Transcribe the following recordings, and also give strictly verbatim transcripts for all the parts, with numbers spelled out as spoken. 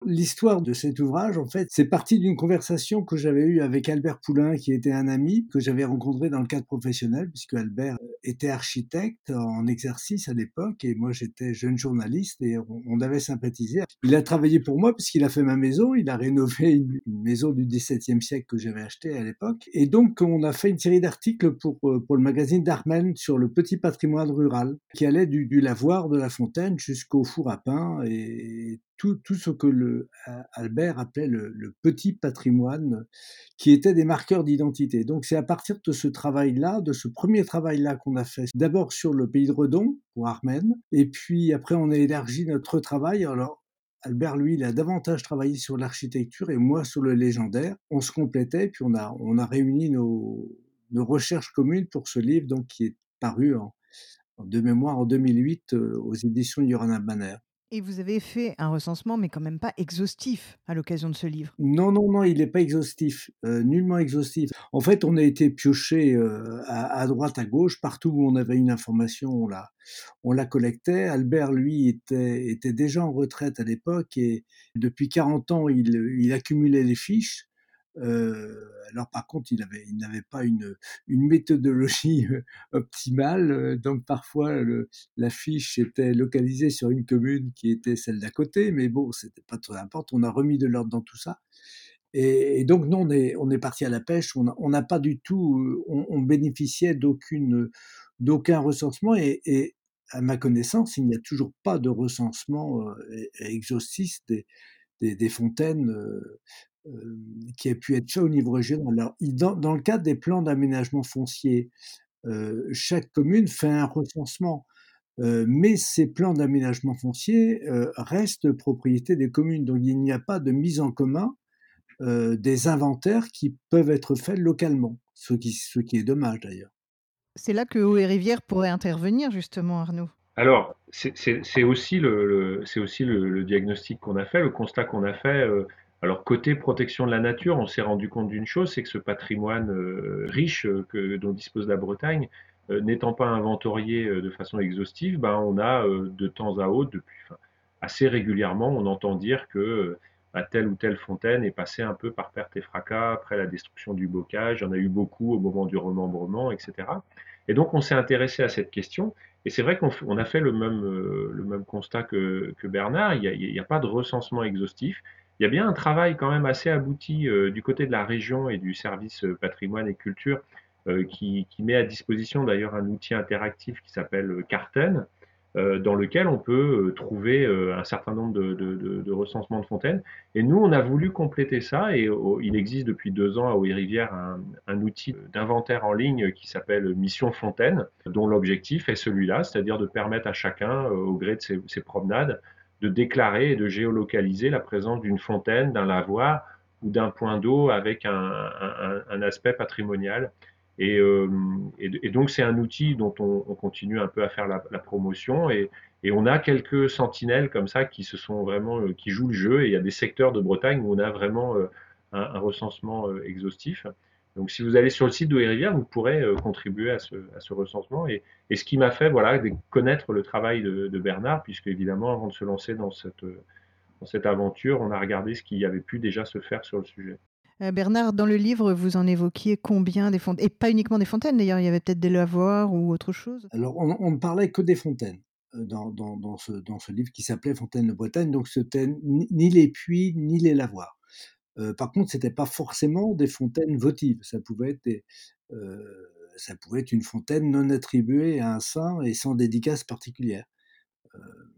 l'histoire de cet ouvrage, en fait, c'est parti d'une conversation que j'avais eue avec Albert Poulain, qui était un ami que j'avais rencontré dans le cadre professionnel, puisque Albert était architecte en exercice à l'époque, et moi j'étais jeune journaliste, et on, on avait sympathisé. Il a travaillé pour moi, puisqu'il a fait ma maison, il a rénové une, une maison du dix-septième siècle que j'avais achetée à l'époque, et donc on a fait une série d'articles pour, pour le magazine Darmen sur le petit patrimoine rural, qui allait du, du lavoir de la fontaine jusqu'au four à pain, et tout, tout ce que le, Albert appelait le, le petit patrimoine, qui étaient des marqueurs d'identité. Donc c'est à partir de ce travail-là, de ce premier travail-là qu'on a fait, d'abord sur le pays de Redon, pour Armen, et puis après on a élargi notre travail. Alors Albert, lui, il a davantage travaillé sur l'architecture et moi sur le légendaire. On se complétait, puis on a, on a réuni nos, nos recherches communes pour ce livre, donc qui est paru en, de mémoire en deux mille huit euh, aux éditions Yoran Banner. Et vous avez fait un recensement, mais quand même pas exhaustif à l'occasion de ce livre. Non, non, non, il n'est pas exhaustif, euh, nullement exhaustif. En fait, on a été pioché euh, à, à droite, à gauche, partout où on avait une information, on la, on la collectait. Albert, lui, était, était déjà en retraite à l'époque et depuis quarante ans, il, il accumulait les fiches. Euh, alors par contre, il avait, il n'avait pas une, une méthodologie optimale, donc parfois le, la fiche était localisée sur une commune qui était celle d'à côté, mais bon, c'était pas très important. On a remis de l'ordre dans tout ça. Et, et donc non, on est, on est parti à la pêche. On n'a pas du tout, on, on bénéficiait d'aucune, d'aucun recensement et, et à ma connaissance, il n'y a toujours pas de recensement euh, exhaustif des, des, des fontaines. Euh, euh, qui a pu être fait au niveau régional. Alors, dans, dans le cadre des plans d'aménagement foncier, euh, chaque commune fait un recensement, euh, mais ces plans d'aménagement foncier euh, restent propriété des communes. Donc, il n'y a pas de mise en commun euh, des inventaires qui peuvent être faits localement, ce qui, ce qui est dommage d'ailleurs. C'est là que Eau et Rivière pourrait intervenir, justement, Arnaud. Alors, c'est c'est- c'est aussi le, le- c'est aussi le, le diagnostic qu'on a fait, le constat qu'on a fait. euh, alors, côté protection de la nature, on s'est rendu compte d'une chose, c'est que ce patrimoine euh, riche euh, que, dont dispose la Bretagne, euh, n'étant pas inventorié euh, de façon exhaustive, ben, on a euh, de temps à autre, depuis, enfin, assez régulièrement, on entend dire que euh, bah, telle ou telle fontaine est passée un peu par perte et fracas après la destruction du bocage. Il y en a eu beaucoup au moment du remembrement, et cetera. Et donc, on s'est intéressé à cette question. Et c'est vrai qu'on on a fait le même, euh, le même constat que, que Bernard. Il n'y a, il y a pas de recensement exhaustif. Il y a bien un travail quand même assez abouti euh, du côté de la région et du service euh, patrimoine et culture euh, qui, qui met à disposition d'ailleurs un outil interactif qui s'appelle euh, Carten, euh, dans lequel on peut euh, trouver euh, un certain nombre de, de, de, de recensements de fontaines. Et nous, on a voulu compléter ça, et oh, il existe depuis deux ans à Haut-et-Rivière un, un outil d'inventaire en ligne qui s'appelle Mission Fontaine, dont l'objectif est celui-là, c'est-à-dire de permettre à chacun, euh, au gré de ses, ses promenades, de déclarer et de géolocaliser la présence d'une fontaine, d'un lavoir ou d'un point d'eau avec un, un, un aspect patrimonial. Et, euh, et, et, donc c'est un outil dont on, on, continue un peu à faire la, la promotion et, et, on a quelques sentinelles comme ça qui se sont vraiment euh, qui jouent le jeu et il y a des secteurs de Bretagne où on a vraiment euh, un, un, recensement euh, exhaustif. Donc si vous allez sur le site d'Eau et Rivière, vous pourrez euh, contribuer à ce, à ce recensement et, et, ce qui m'a fait voilà de connaître le travail de, de Bernard puisque évidemment avant de se lancer dans cette, dans cette aventure, on a regardé ce qui avait pu déjà se faire sur le sujet. Euh, Bernard, dans le livre, vous en évoquiez combien des fontaines? Et pas uniquement des fontaines, d'ailleurs, il y avait peut-être des lavoirs ou autre chose. Alors, on, on ne parlait que des fontaines euh, dans, dans, dans, ce, dans ce livre qui s'appelait Fontaine de Bretagne, donc c'était ni, ni les puits ni les lavoirs. Euh, par contre, c'était pas forcément des fontaines votives. Ça pouvait être des, euh, ça pouvait être une fontaine non attribuée à un saint et sans dédicace particulière. Euh,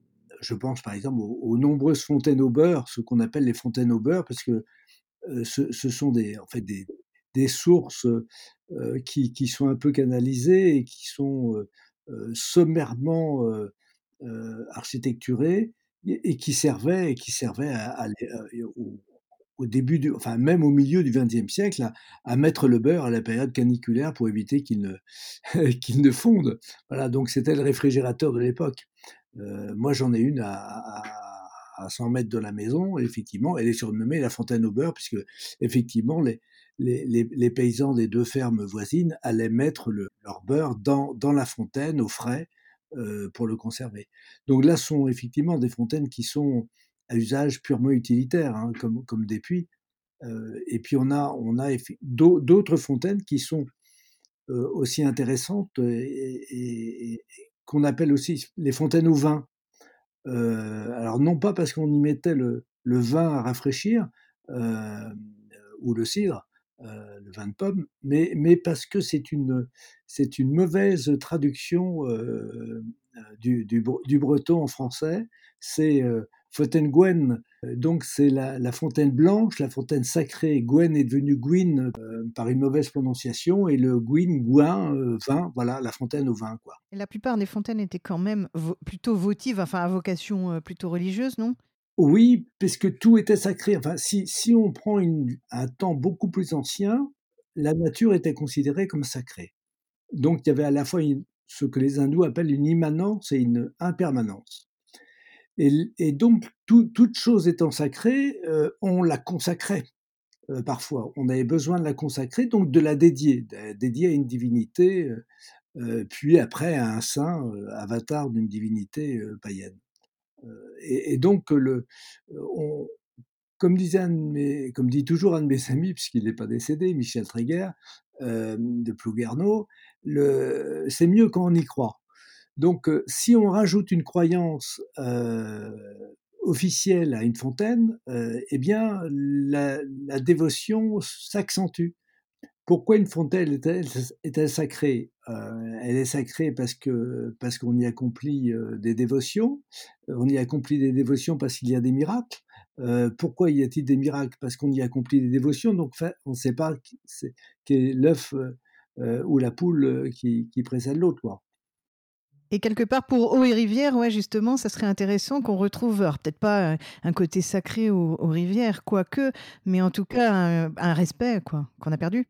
je pense par exemple aux, aux nombreuses fontaines au beurre, ce qu'on appelle les fontaines au beurre, parce que euh, ce, ce, sont des, en fait des, des sources euh, qui, qui, sont un peu canalisées et qui sont euh, euh, sommairement euh, euh, architecturées et, et, qui servaient et qui servaient à, à, à, au, au début du, enfin même au milieu du vingtième siècle, à, à mettre le beurre à la période caniculaire pour éviter qu'il ne, qu'il ne fonde. Voilà, donc c'était le réfrigérateur de l'époque. Euh, moi, j'en ai une à, à, à cent mètres de la maison. Et effectivement, elle est surnommée la fontaine au beurre, puisque effectivement, les, les, les, les paysans des deux fermes voisines allaient mettre le, leur beurre dans, dans la fontaine au frais euh, pour le conserver. Donc là, sont effectivement des fontaines qui sont à usage purement utilitaire, hein, comme, comme des puits. Euh, et puis on a, on a d'autres fontaines qui sont euh, aussi intéressantes et, et, et qu'on appelle aussi les fontaines au vin. Euh, alors non pas parce qu'on y mettait le, le vin à rafraîchir euh, ou le cidre, euh, le vin de pomme, mais, mais parce que c'est une, c'est une mauvaise traduction euh, du, du, du breton en français. C'est euh, Fontaine-Gwen, donc c'est la, la fontaine blanche, la fontaine sacrée. Gwen est devenue Gwyn euh, par une mauvaise prononciation, et le Gwyn, Gouin, euh, vin, voilà, la fontaine au vin, quoi. Et la plupart des fontaines étaient quand même vo- plutôt votives, enfin à vocation euh, plutôt religieuse, non? Oui, puisque tout était sacré. Enfin, si, si on prend une, un temps beaucoup plus ancien, la nature était considérée comme sacrée. Donc, il y avait à la fois une, ce que les hindous appellent une immanence et une impermanence. Et, et donc, tout, toute chose étant sacrée, euh, on la consacrait euh, parfois. On avait besoin de la consacrer, donc de la dédier, de, dédier à une divinité, euh, puis après à un saint, euh, avatar d'une divinité euh, païenne. Euh, et, et, donc, le, on, comme disait un de mes, comme dit toujours un de mes amis, puisqu'il n'est pas décédé, Michel Tréguer, euh, de Plouguerneau, le, c'est mieux quand on y croit. Donc, euh, si on rajoute une croyance euh, officielle à une fontaine, euh, eh bien, la, la dévotion s'accentue. Pourquoi une fontaine est-elle, est-elle sacrée? euh, Elle est sacrée parce que parce qu'on y accomplit euh, des dévotions. On y accomplit des dévotions parce qu'il y a des miracles. Euh, pourquoi y a-t-il des miracles? Parce qu'on y accomplit des dévotions. Donc, on ne sait pas qui c'est, qui est l'œuf euh, ou la poule qui, qui précède l'autre, quoi. Et quelque part, pour eau et rivière, ouais, justement, ça serait intéressant qu'on retrouve, alors peut-être pas un, un côté sacré aux, aux rivières, quoique, mais en tout cas un, un respect, quoi, qu'on a perdu.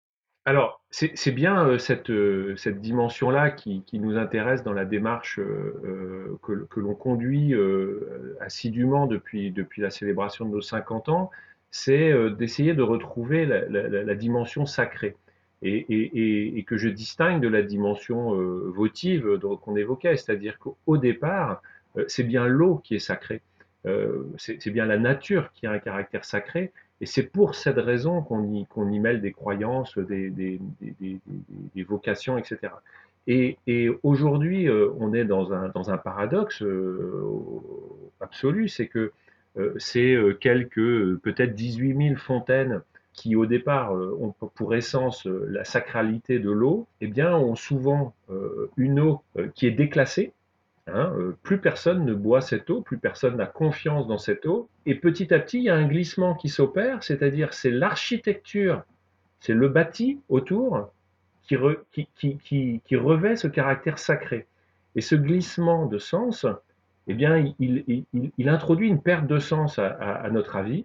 Alors, c'est c'est bien euh, cette, euh, cette dimension-là qui, qui nous intéresse dans la démarche euh, euh, que, que l'on conduit euh, assidûment depuis, depuis la célébration de nos cinquante ans, c'est euh, d'essayer de retrouver la, la- la- la dimension sacrée et, et- et- et que je distingue de la dimension euh, votive dont- qu'on évoquait, c'est-à-dire qu'au départ, euh, c'est bien l'eau qui est sacrée. Euh, c'est c'est bien la nature qui a un caractère sacré, et c'est pour cette raison qu'on y, qu'on y mêle des croyances, des, des, des, des, des vocations, et cetera. Et, et aujourd'hui, euh, on est dans un, dans un paradoxe euh, absolu, c'est que euh, c'est euh, quelques euh, peut-être dix-huit mille fontaines qui au départ euh, ont pour essence euh, la sacralité de l'eau, eh bien ont souvent euh, une eau euh, qui est déclassée. Hein, euh, plus personne ne boit cette eau, plus personne n'a confiance dans cette eau. Et petit à petit, il y a un glissement qui s'opère, c'est-à-dire c'est l'architecture, c'est le bâti autour qui, re, qui, qui, qui, qui, revêt ce caractère sacré. Et ce glissement de sens, eh bien, il, il, il, il introduit une perte de sens à, à, à notre avis.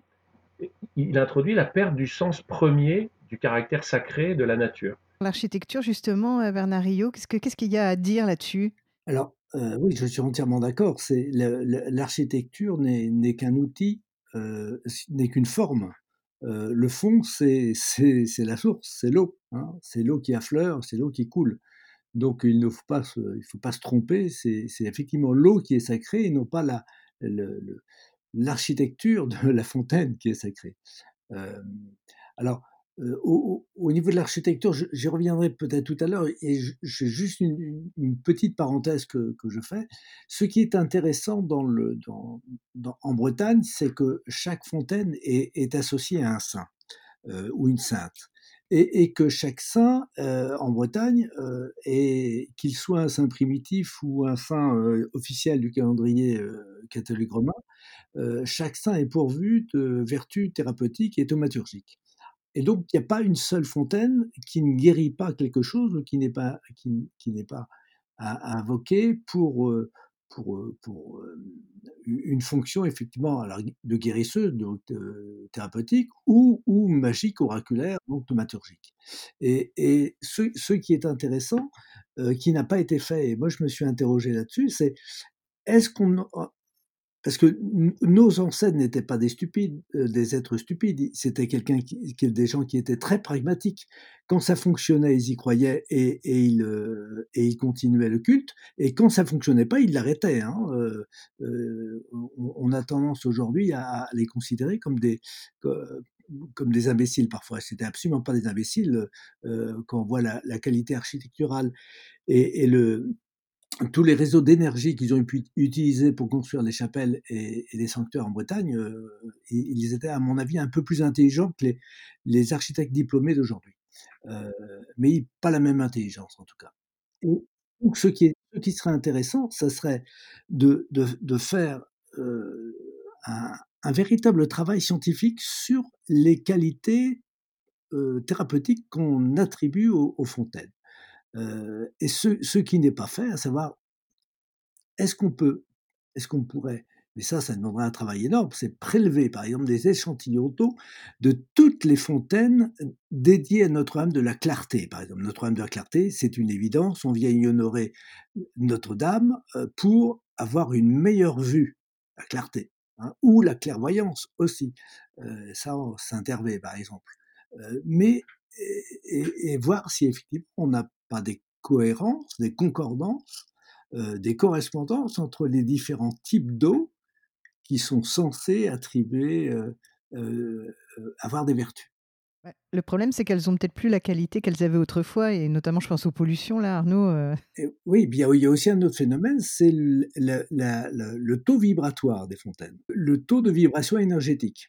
Il introduit la perte du sens premier du caractère sacré de la nature. L'architecture, justement, euh, Bernard Rio, qu'est-ce que, qu'est-ce qu'il y a à dire là-dessus? Alors, euh, oui, je suis entièrement d'accord. C'est le- le- l'architecture n'est n'est qu'un outil, euh, n'est qu'une forme. Euh, le fond, c'est c'est c'est la source, c'est l'eau, hein. C'est l'eau qui affleure, c'est l'eau qui coule. Donc, il ne faut pas se, il faut pas se tromper. C'est c'est effectivement l'eau qui est sacrée et non pas la le- le- l'architecture de la fontaine qui est sacrée. Euh, alors, euh, au, au, niveau de l'architecture, j'y reviendrai peut-être tout à l'heure, et j'ai juste une, une, une, petite parenthèse que, que, je fais. Ce qui est intéressant dans le, dans, dans, en Bretagne, c'est que chaque fontaine est, est associée à un saint euh, ou une sainte. Et, et, que chaque saint euh, en Bretagne, euh, qu'il soit un saint primitif ou un saint euh, officiel du calendrier euh, catholique romain, euh, chaque saint est pourvu de vertus thérapeutiques et thaumaturgiques. Et donc, il n'y a pas une seule fontaine qui ne guérit pas quelque chose ou qui n'est pas, qui, qui n'est pas à, à invoquer pour, euh, pour, euh, pour euh, une fonction effectivement alors, de guérisseuse, de, de thérapeutique ou, ou magique, oraculaire, donc thaumaturgique. Et, et ce, ce qui est intéressant, euh, qui n'a pas été fait, et moi je me suis interrogé là-dessus, c'est est-ce qu'on parce que n nos ancêtres n'étaient pas des stupides, heu, des êtres stupides. C'était quelqu'un qui qui des gens qui étaient très pragmatiques. Quand ça fonctionnait, ils y croyaient et et ils, heu, et ils continuaient le culte et quand ça fonctionnait pas, ils l'arrêtaient, hein, heu heu, on on a tendance aujourd'hui à à les considérer comme des co comme des imbéciles parfois. C'était absolument pas des imbéciles, heu heu, quand on voit la la qualité architecturale et et le tous les réseaux d'énergie qu'ils ont pu utiliser pour construire les chapelles et, et les sanctuaires en Bretagne, euh, ils étaient, à mon avis, un peu plus intelligents que les, les architectes diplômés d'aujourd'hui. Euh, mais pas la même intelligence, en tout cas. Et donc, ce qui, est, ce qui serait intéressant, ça serait de, de, de faire euh, un, un véritable travail scientifique sur les qualités euh, thérapeutiques qu'on attribue aux, aux fontaines. Euh, et ce, ce qui n'est pas fait, à savoir est-ce qu'on peut, est-ce qu'on pourrait, mais ça, ça demanderait un travail énorme, c'est prélever, par exemple, des échantillons d'eau de toutes les fontaines dédiées à Notre-Dame de la Clarté. Par exemple, Notre-Dame de la Clarté, c'est une évidence, on vient y honorer Notre-Dame euh, pour avoir une meilleure vue, la clarté, hein, ou la clairvoyance aussi. Euh, ça, Saint-Hervé, par exemple. Euh, mais, et, et, et voir si effectivement on n'a pas des cohérences, des concordances, euh, des correspondances entre les différents types d'eau qui sont censés attribuer, euh, euh, euh, avoir des vertus. Ouais. Le problème, c'est qu'elles ont peut-être plus la qualité qu'elles avaient autrefois, et notamment, je pense aux pollutions, là, Arnaud. euh. Et oui, bien, il y a aussi un autre phénomène, c'est le, le, la- le- le taux vibratoire des fontaines, le taux de vibration énergétique,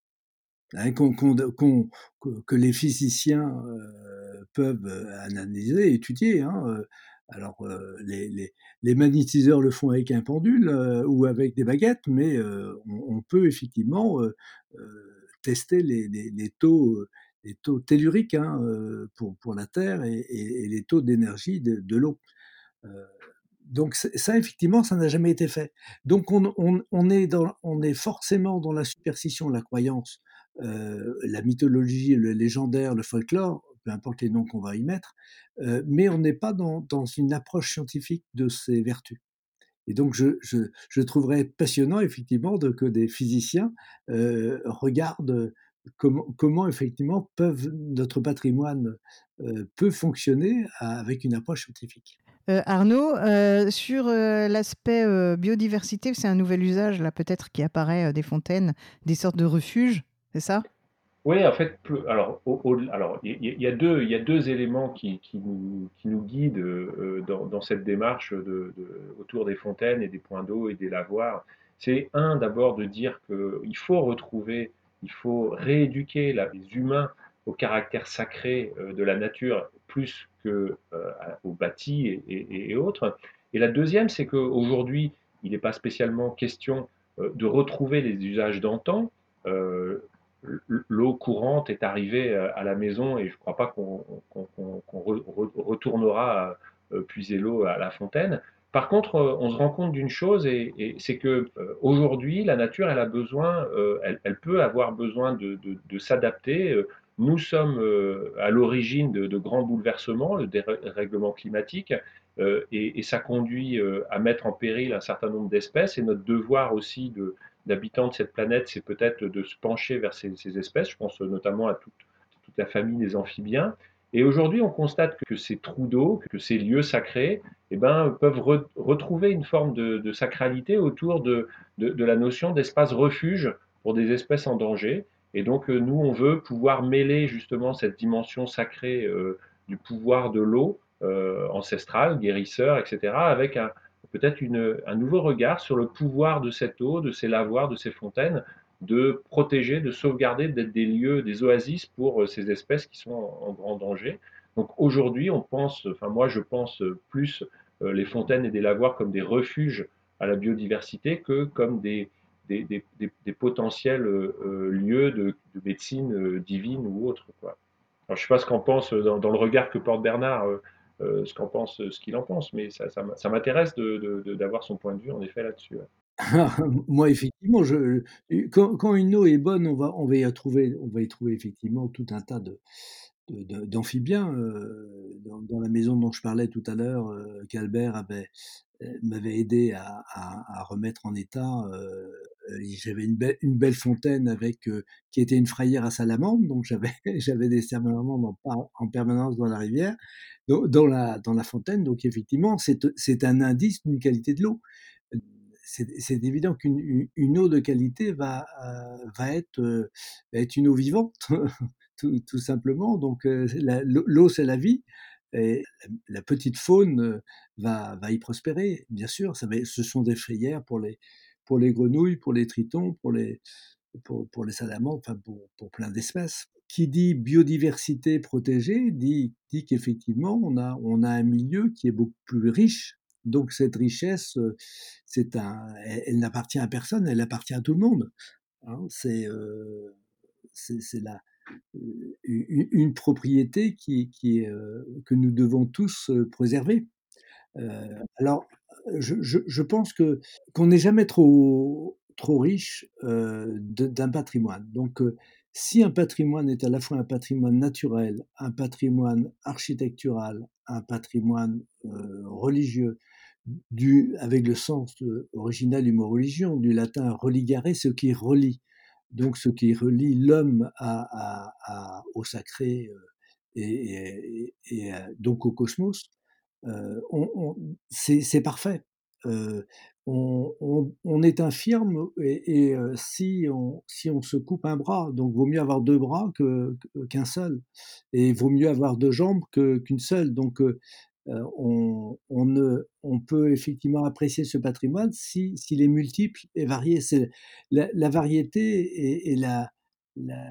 hein, qu'on- qu'on- qu'on- que, que les physiciens euh, peuvent euh, analyser, étudier, hein, euh. Alors, euh, les, les- les magnétiseurs le font avec un pendule euh, ou avec des baguettes, mais euh, on, on peut effectivement euh, euh, tester les, les- les taux, euh, les taux telluriques, hein, euh, pour, pour la Terre et, et- et les taux d'énergie de, de l'eau. Euh, donc ça, effectivement, ça n'a jamais été fait. Donc on, on, on, est dans, on est forcément dans la superstition, la croyance, euh, la mythologie, le légendaire, le folklore, peu importe les noms qu'on va y mettre, euh, mais on n'est pas dans, dans une approche scientifique de ces vertus. Et donc je, je, je trouverais passionnant, effectivement, de, que des physiciens euh, regardent comment, comment, effectivement, peuvent, notre patrimoine euh, peut fonctionner avec une approche scientifique. Euh, Arnaud, euh, sur euh, l'aspect euh, biodiversité, c'est un nouvel usage, là, peut-être, qui apparaît euh, des fontaines, des sortes de refuges, c'est ça? Oui, en fait, plus- alors, au- au- alors il y, il y a deux, il y a deux éléments qui, qui nous, qui nous guident euh, dans, dans cette démarche de, de- autour des fontaines et des points d'eau et des lavoirs. C'est un, d'abord, de dire qu'il faut retrouver, il faut rééduquer la- les humains au caractère sacré euh, de la nature plus que euh, à- au bâti et, et- et autres. Et la deuxième, c'est qu'aujourd'hui, il n'est pas spécialement question euh, de retrouver les usages d'antan. Euh, L'eau courante est arrivée euh, à la maison et je ne crois pas qu'on qu'on- qu'on- qu'on re- re- retournera euh, puiser l'eau à la fontaine. Par contre, euh, on se rend compte d'une chose, et, et c'est que euh, aujourd'hui, la nature, elle a besoin, euh, elle, elle peut avoir besoin de, de- de s'adapter. Euh, Nous sommes euh, à l'origine de, de grands bouleversements, le dérèglement climatique, euh, et, et ça conduit euh, à mettre en péril un certain nombre d'espèces. Et notre devoir aussi de, d'habitants de cette planète, c'est peut-être de se pencher vers ces, ces espèces. Je pense notamment à toute, toute la famille des amphibiens. Et aujourd'hui, on constate que ces trous d'eau, que ces lieux sacrés, eh ben, peuvent re- retrouver une forme de, de sacralité autour de, de, de la notion d'espace refuge pour des espèces en danger. Et donc, euh, nous, on veut pouvoir mêler justement cette dimension sacrée euh, du pouvoir de l'eau euh, ancestrale, guérisseur, et cetera, avec un, peut-être une, un nouveau regard sur le pouvoir de cette eau, de ces lavoirs, de ces fontaines, de protéger, de sauvegarder, d'être des lieux, des oasis pour euh, ces espèces qui sont en, en grand danger. Donc aujourd'hui, on pense, enfin moi je pense plus euh, les fontaines et des lavoirs comme des refuges à la biodiversité que comme des, des, des, des, des potentiels euh, lieux de, de médecine euh, divine ou autre, quoi. Alors, je ne sais pas ce qu'en pense dans, dans, le regard que porte Bernard, euh, euh, ce qu'en pense, ce qu'il en pense, mais ça, ça, ça m'intéresse de, de, de, d'avoir son point de vue en effet là-dessus. Ouais. Moi, effectivement, je, quand, quand une eau est bonne, on va, on va y trouver, on va y trouver effectivement tout un tas de, de, de, d'amphibiens. Euh, dans, dans la maison dont je parlais tout à l'heure, euh, qu'Albert avait, euh, m'avait aidé à, à, à remettre en état. Euh, j'avais une, be- une belle fontaine avec euh, qui était une frayère à salamandre, donc j'avais j'avais des salamandres en, par- en permanence dans la rivière, dans, dans la dans la fontaine. Donc effectivement, c'est c'est un indice d'une qualité de l'eau. C'est c'est évident qu'une une une eau de qualité va euh, va être euh, va être une eau vivante, tout, tout simplement. Donc euh, la- l'eau l'eau, c'est la vie. Et la, la petite faune euh, va va y prospérer, bien sûr. Ça va, ce sont des frayères pour les pour les grenouilles, pour les tritons, pour les pour, pour les salamandres, enfin pour, pour plein d'espèces. Qui dit biodiversité protégée dit, dit qu'effectivement on a, on a un milieu qui est beaucoup plus riche. Donc cette richesse, euh, c'est un, elle, elle n'appartient à personne, elle appartient à tout le monde. Hein, c'est, euh, c'est, c'est la, euh, une, une propriété qui, qui est, euh, que nous devons tous euh, préserver. Euh, alors, je, je, je pense que qu'on n'est jamais trop trop riche euh, de- d'un patrimoine. Donc, euh, si un patrimoine est à la fois un patrimoine naturel, un patrimoine architectural, un patrimoine euh, religieux, du, avec le sens euh, original du mot religion, du latin religare, ce qui relie, donc ce qui relie l'homme à, à- à- au sacré euh, et, et- et, euh, donc au cosmos, euh, on, on- c'est c'est parfait. Euh, on, on- on est infirme et, et, euh, si on, si on se coupe un bras, donc vaut mieux avoir deux bras que, que- qu'un seul, et vaut mieux avoir deux jambes que, qu'une seule. Donc euh, euh, on, on, ne, on peut effectivement apprécier ce patrimoine si, s'il est multiple et varié. C'est la, la variété et, et la, la,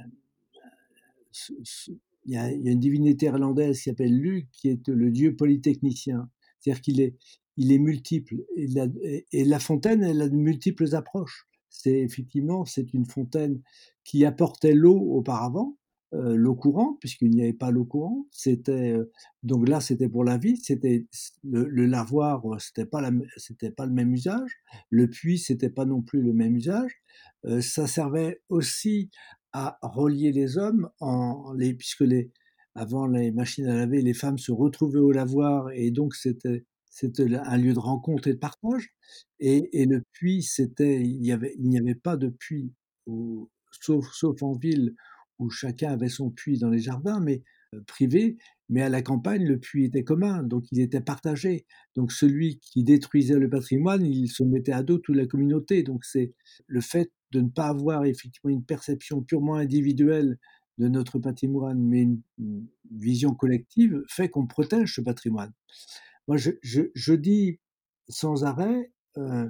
ce- ce- il y, a, il y a une divinité irlandaise qui s'appelle Lugh, qui est le dieu polytechnicien. C'est-à-dire qu'il est, il est multiple. Et la, et, et la fontaine, elle a de multiples approches. C'est effectivement, c'est une fontaine qui apportait l'eau auparavant, euh, l'eau courante, puisqu'il n'y avait pas l'eau courante. C'était euh, donc là, c'était pour la vie. C'était le, le lavoir, euh, c'était pas la, c'était pas le même usage. Le puits, c'était pas non plus le même usage. Euh, ça servait aussi à relier les hommes en les puisque les avant les machines à laver, les femmes se retrouvaient au lavoir et donc c'était c'était un lieu de rencontre et de partage. Et, et le puits, c'était il y avait il n'y avait pas de puits, au- sauf sauf en ville où chacun avait son puits dans les jardins, mais euh, privé. Mais à la campagne, le puits était commun, donc il était partagé. Donc celui qui détruisait le patrimoine, il se mettait à dos toute la communauté. Donc c'est le fait de ne pas avoir effectivement une perception purement individuelle de notre patrimoine, mais une, une vision collective, fait qu'on protège ce patrimoine. Moi, je, je, je dis sans arrêt, euh,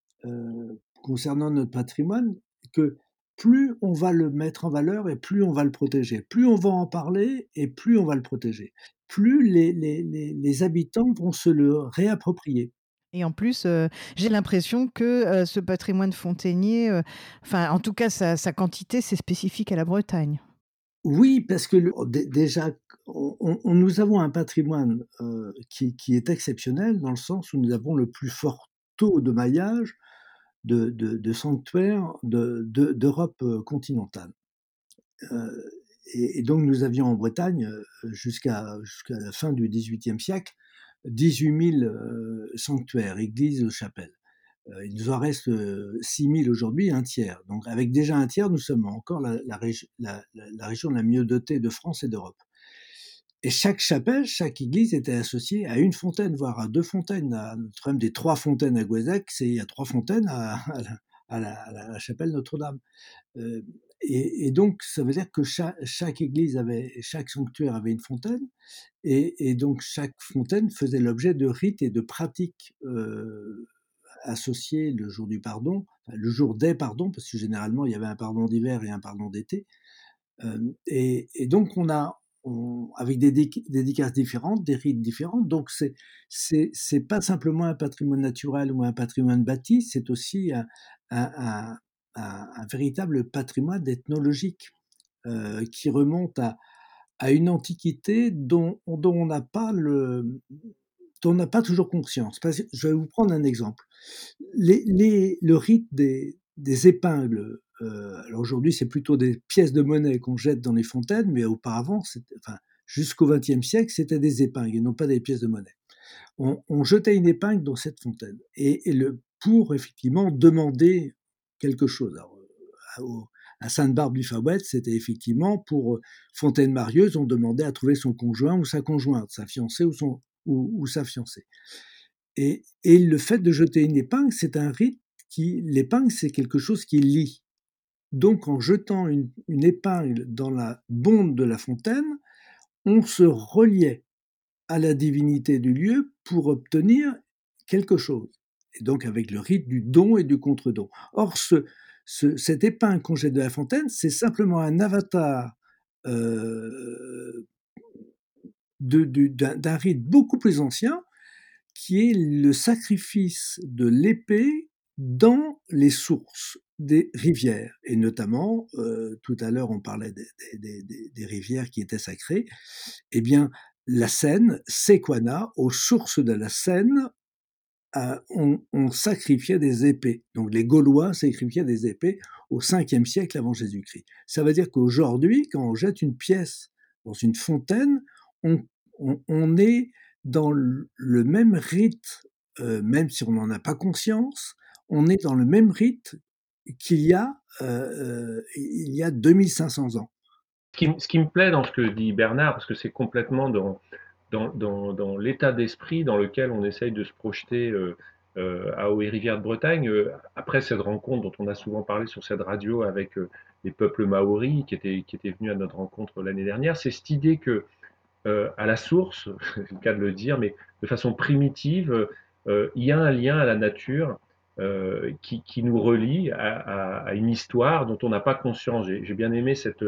euh, concernant notre patrimoine, que plus on va le mettre en valeur et plus on va le protéger. Plus on va en parler et plus on va le protéger. Plus les, les, les, les habitants vont se le réapproprier. Et en plus, heu, j'ai l'impression que, heu, ce patrimoine fontainier, heu, enfin, en tout cas, sa sa quantité, c'est spécifique à la Bretagne. Oui, parce que le, dé- déjà, on, on- nous avons un patrimoine euh, qui, qui est exceptionnel dans le sens où nous avons le plus fort taux de maillage de, de, de sanctuaires de, de- d'Europe euh, continentale. Euh, et, et donc nous avions en Bretagne, euh, jusqu'à jusqu'à la fin du dix-huitième siècle, dix-huit mille euh, sanctuaires, églises, chapelles. Euh, il nous en reste euh, six mille aujourd'hui, un tiers. Donc avec déjà un tiers, nous sommes encore la, la, régi- la, la, la région la mieux dotée de France et d'Europe. Et chaque chapelle, chaque église était associée à une fontaine, voire à deux fontaines. À, notre problème des trois fontaines à Gouézac, c'est il y a trois fontaines à, à, la, à, la, à la chapelle Notre-Dame. Euh, et, et donc, ça veut dire que chaque, chaque église avait, chaque sanctuaire avait une fontaine, et, et donc chaque fontaine faisait l'objet de rites et de pratiques euh, associés le jour du pardon, enfin, le jour des pardons, parce que généralement il y avait un pardon d'hiver et un pardon d'été. Euh, et, et donc on a, on, avec des dédicaces différentes, des rites différents. Donc c'est c'est c'est pas simplement un patrimoine naturel ou un patrimoine bâti, c'est aussi un, un, un, un, un véritable patrimoine ethnologique euh, qui remonte à, à une antiquité dont, dont on n'a pas le dont on n'a pas toujours conscience. Parce que je vais vous prendre un exemple. Les, les, le rite des, des épingles, euh, alors aujourd'hui c'est plutôt des pièces de monnaie qu'on jette dans les fontaines, mais auparavant, c'était, enfin, jusqu'au vingtième siècle, c'était des épingles et non pas des pièces de monnaie. On, on jetait une épingle dans cette fontaine et, et le, pour effectivement demander quelque chose. Alors, à, à Sainte-Barbe du Fawet, c'était effectivement pour Fontaine-Marieuse, on demandait à trouver son conjoint ou sa conjointe, sa fiancée ou, son, ou, ou sa fiancée. Et, et le fait de jeter une épingle, c'est un rite qui, l'épingle, c'est quelque chose qui lie. Donc, en jetant une, une épingle dans la bonde de la fontaine, on se reliait à la divinité du lieu pour obtenir quelque chose. Et donc, avec le rite du don et du contre-don. Or, ce, ce, cette épingle qu'on jette de la fontaine, c'est simplement un avatar euh, de, de, d'un, d'un rite beaucoup plus ancien, qui est le sacrifice de l'épée dans les sources des rivières. Et notamment, euh, tout à l'heure, on parlait des, des, des, des rivières qui étaient sacrées. Eh bien, la Seine, Sequana, aux sources de la Seine, euh, on, on sacrifiait des épées. Donc, les Gaulois sacrifiaient des épées au cinquième siècle avant Jésus-Christ. Ça veut dire qu'aujourd'hui, quand on jette une pièce dans une fontaine, on, on, on est dans le même rite, euh, même si on n'en a pas conscience, on est dans le même rite qu'il y a, euh, il y a deux mille cinq cents ans. Ce qui, ce qui me plaît dans ce que dit Bernard, parce que c'est complètement dans, dans, dans, dans l'état d'esprit dans lequel on essaye de se projeter euh, euh, à Haut et Rivière de Bretagne, euh, après cette rencontre dont on a souvent parlé sur cette radio avec euh, les peuples maoris qui étaient, qui étaient venus à notre rencontre l'année dernière, c'est cette idée que euh, à la source, c'est le cas de le dire, mais de façon primitive, euh, il y a un lien à la nature euh, qui, qui nous relie à, à, à une histoire dont on n'a pas conscience. J'ai, j'ai bien aimé cette,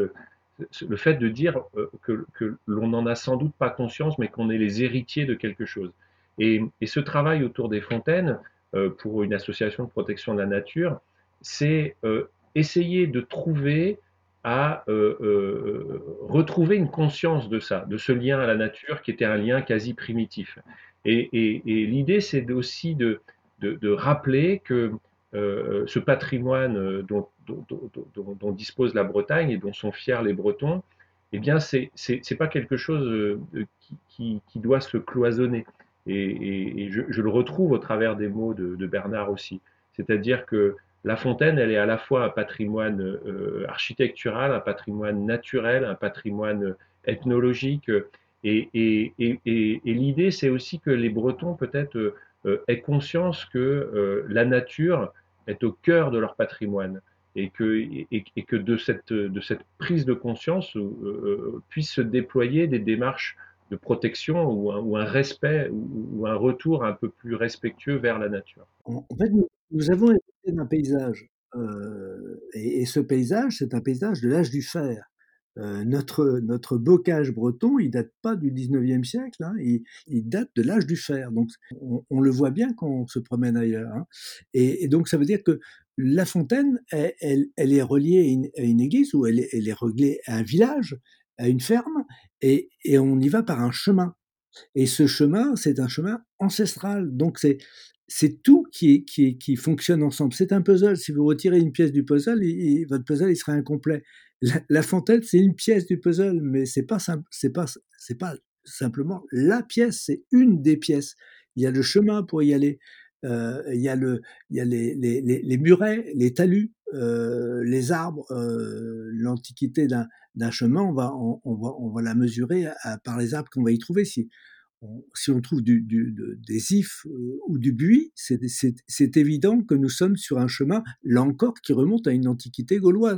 le fait de dire euh, que, que l'on n'en a sans doute pas conscience, mais qu'on est les héritiers de quelque chose. Et, et ce travail autour des fontaines, euh, pour une association de protection de la nature, c'est euh, essayer de trouver à euh, euh, retrouver une conscience de ça, de ce lien à la nature qui était un lien quasi primitif. Et, et, et l'idée, c'est aussi de, de, de rappeler que euh, ce patrimoine dont, dont, dont, dont, dispose la Bretagne et dont sont fiers les Bretons, eh bien, c'est c'est pas quelque chose qui, qui, qui doit se cloisonner. Et, et, et je, je, le retrouve au travers des mots de, de Bernard aussi. C'est-à-dire que la fontaine, elle est à la fois un patrimoine euh, architectural, un patrimoine naturel, un patrimoine ethnologique. Et, et, et, et, et l'idée, c'est aussi que les Bretons, peut-être, euh, aient conscience que euh, la nature est au cœur de leur patrimoine et que, et, et que de, cette, de cette prise de conscience euh, puissent se déployer des démarches de protection ou un, ou un respect ou, ou, un retour un peu plus respectueux vers la nature. En, en fait, nous, nous avons hérité d'un paysage euh, et, et ce paysage, c'est un paysage de l'âge du fer. Euh, notre, notre bocage breton, il date pas du dix-neuvième siècle, hein, il, il date de l'âge du fer. Donc, on, on le voit bien quand on se promène ailleurs. Hein. Et, et donc, ça veut dire que la fontaine, elle, elle, elle est reliée à une, à une église ou elle est, elle est reliée à un village, à une ferme, et, et on y va par un chemin. Et ce chemin, c'est un chemin ancestral. Donc, c'est c'est tout qui, qui, qui fonctionne ensemble. C'est un puzzle. Si vous retirez une pièce du puzzle, il, il, votre puzzle il sera incomplet. La, la fontaine, c'est une pièce du puzzle, mais c'est pas c'est pas c'est pas simplement la pièce, c'est une des pièces. Il y a le chemin pour y aller. Euh, il y a le il y a les les les, les murets, les talus, euh, les arbres. Euh, L'antiquité d'un d'un chemin, on va on, on va on va la mesurer à, à, par les arbres qu'on va y trouver. Si on, si on trouve du, du, de, des ifs euh, ou du buis, c'est évident que nous sommes sur un chemin, là encore, qui remonte à une antiquité gauloise.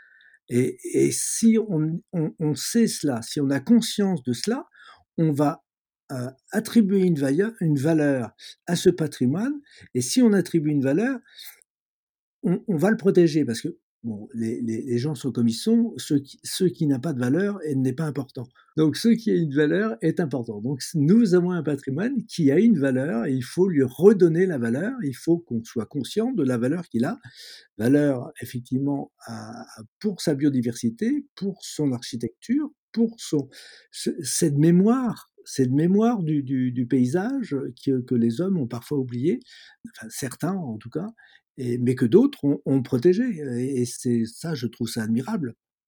Et, et si on, on, on sait cela, si on a conscience de cela, on va euh, attribuer une valeur, une valeur à ce patrimoine. Et si on attribue une valeur, on, on va le protéger parce que bon, les, les, les gens sont comme ils sont, ce qui, ce qui n'a pas de valeur n'est pas important. Donc ce qui a une valeur est important. Donc nous avons un patrimoine qui a une valeur et il faut lui redonner la valeur, il faut qu'on soit conscient de la valeur qu'il a, valeur effectivement à, pour sa biodiversité, pour son architecture, pour son, ce, cette mémoire, cette mémoire du, du, du paysage que, que les hommes ont parfois oublié, enfin certains en tout cas, et, mais que d'autres ont, ont protégé. Et c'est ça, je trouve ça admirable.